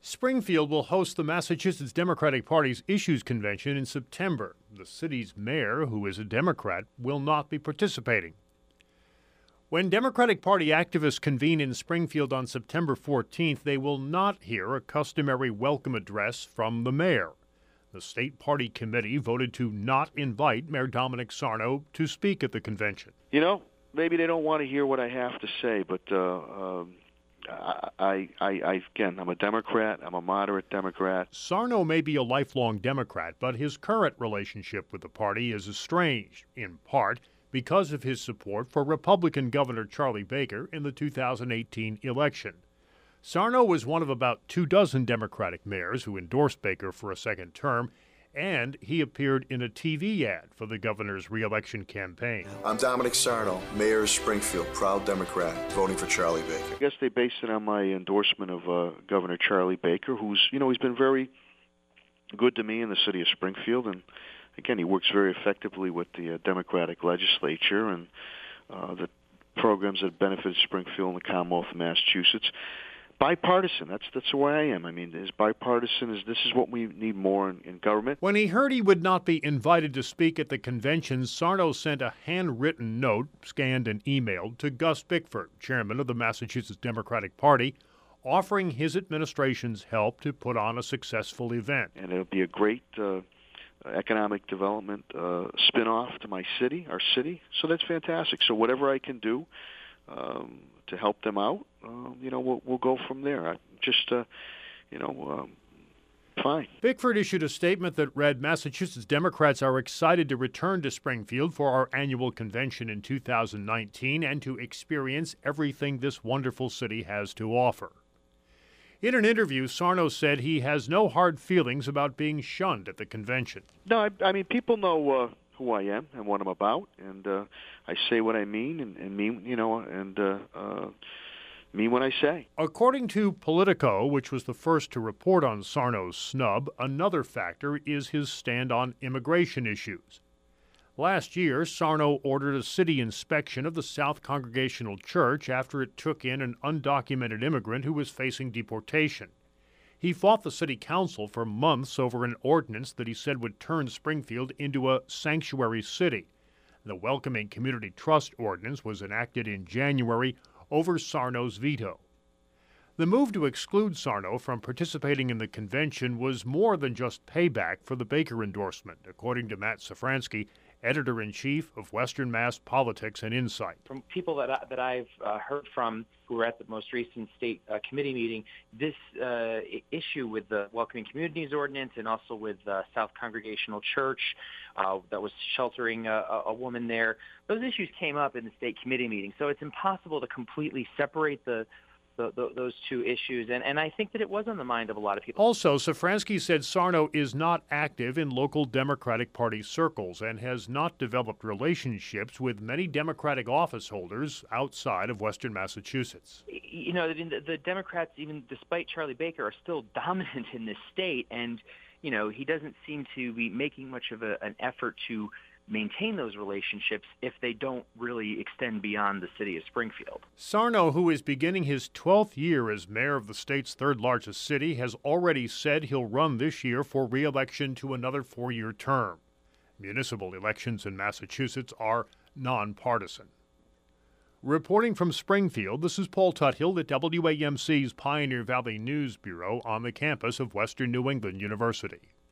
Springfield will host the Massachusetts Democratic Party's Issues Convention in September. The city's mayor, who is a Democrat, will not be participating. When Democratic Party activists convene in Springfield on September 14th, they will not hear a customary welcome address from the mayor. The state party committee voted to not invite Mayor Dominic Sarno to speak at the convention. You know, maybe they don't want to hear what I have to say, but again, I'm a Democrat. I'm a moderate Democrat. Sarno may be a lifelong Democrat, but his current relationship with the party is estranged, in part because of his support for Republican Governor Charlie Baker in the 2018 election. Sarno was one of about 24 Democratic mayors who endorsed Baker for a second term, and he appeared in a TV ad for the governor's re-election campaign. I'm Dominic Sarno, mayor of Springfield, proud Democrat, voting for Charlie Baker. I guess they based it on my endorsement of Governor Charlie Baker, who's, he's been very good to me in the city of Springfield, and again, he works very effectively with the Democratic legislature and the programs that benefit Springfield and the Commonwealth of Massachusetts. Bipartisan, that's where I am. I mean, as bipartisan as this is what we need more in government. When he heard he would not be invited to speak at the convention, Sarno sent a handwritten note, scanned and emailed, to Gus Bickford, chairman of the Massachusetts Democratic Party, offering his administration's help to put on a successful event. And it'll be a great economic development spin-off to my city, our city. So that's fantastic. So whatever I can do to help them out, we'll go from there. Fine. Bickford issued a statement that read, Massachusetts Democrats are excited to return to Springfield for our annual convention in 2019 and to experience everything this wonderful city has to offer. In an interview, Sarno said he has no hard feelings about being shunned at the convention. No, I mean, people know who I am and what I'm about, and I say what I mean and mean, mean what I say. According to Politico, which was the first to report on Sarno's snub, another factor is his stand on immigration issues. Last year, Sarno ordered a city inspection of the South Congregational Church after it took in an undocumented immigrant who was facing deportation. He fought the city council for months over an ordinance that he said would turn Springfield into a sanctuary city. The Welcoming Community Trust ordinance was enacted in January over Sarno's veto. The move to exclude Sarno from participating in the convention was more than just payback for the Baker endorsement, according to Matt Safransky, editor-in-chief of Western Mass Politics and Insight. From people that I've heard from who were at the most recent state committee meeting, this issue with the Welcoming Communities Ordinance and also with South Congregational Church that was sheltering a woman there, those issues came up in the state committee meeting. So it's impossible to completely separate those two issues, and I think that it was on the mind of a lot of people. Also, Safransky said Sarno is not active in local Democratic Party circles and has not developed relationships with many Democratic office holders outside of Western Massachusetts. The Democrats, even despite Charlie Baker, are still dominant in this state, and he doesn't seem to be making much of an effort to maintain those relationships if they don't really extend beyond the city of Springfield. Sarno, who is beginning his 12th year as mayor of the state's third largest city, has already said he'll run this year for re-election to another 4-year term. Municipal elections in Massachusetts are nonpartisan. Reporting from Springfield, this is Paul Tuthill at WAMC's Pioneer Valley News Bureau on the campus of Western New England University.